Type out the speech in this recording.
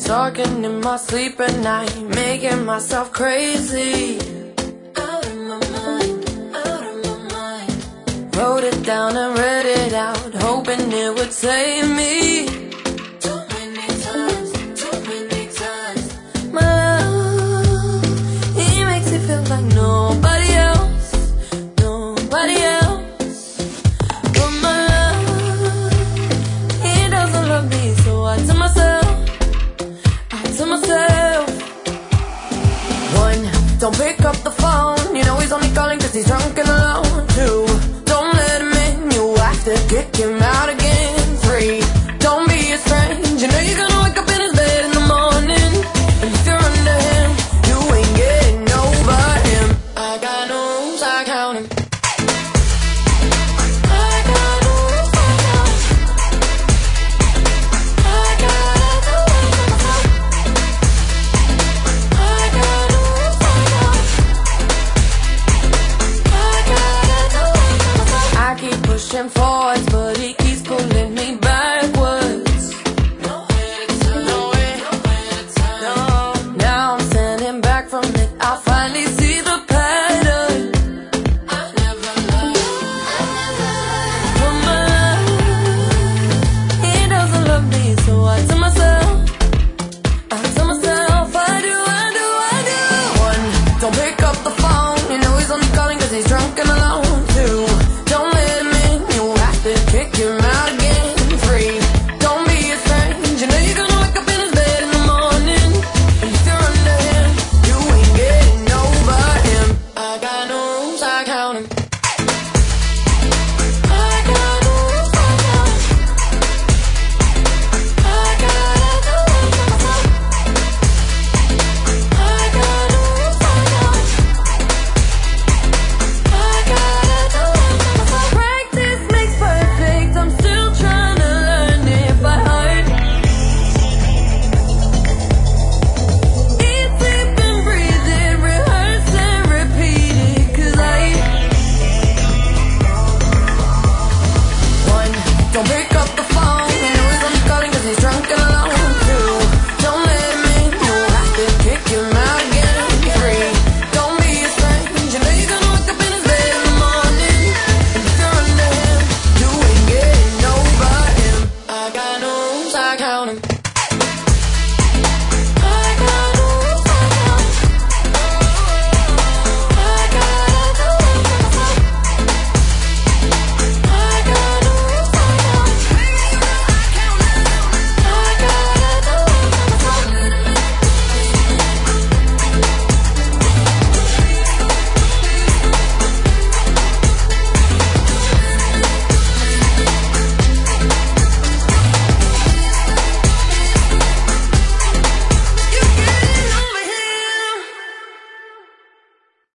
Talking in my sleep at night, making myself crazy. Out of my mind, out of my mind. Wrote it down and read it out, hoping it would save me. Too many times, too many times. My love, he makes me feel like nobody else, nobody else. But my love, he doesn't love me, so I tell myself, one, don't pick up the phone, you know he's only calling cause he's drunk and alone. Two, don't let him in, you have to kick him out again. Three, don't be his friend, you know you're gonna wake up in his bed in the morning. And if you're under him, you ain't getting over him. I got no rules, I count him. I got no rules, I count him. I gotta do it for myself. Pushing forwards, but he keeps pulling me backwards. Nowhere to turn, nowhere to turn. No. Now I'm standing back from it, I finally see the pattern. I never loved, but my love, he doesn't love me, so I tell myself, I do. One, don't pick up the phone, you know he's only calling cause he's drunk and alone.